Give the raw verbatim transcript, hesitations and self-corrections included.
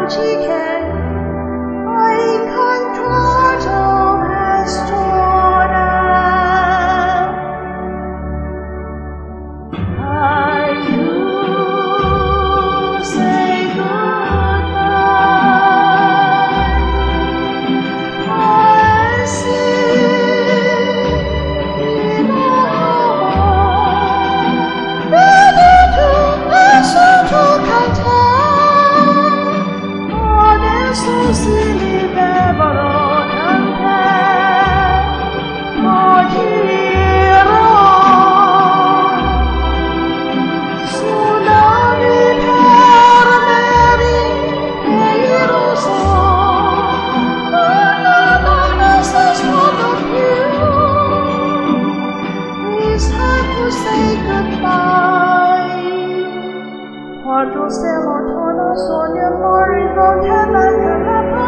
几天，爱看抓着has Jordan. I do say goodbye. I see in our home, ready to listen to content. Adesso si liberano cantare, partirò sulla vita e lo so, la donna sta sotto più. It's time to say goodbye. Quando stiamo tornando sogno l'orizzonte la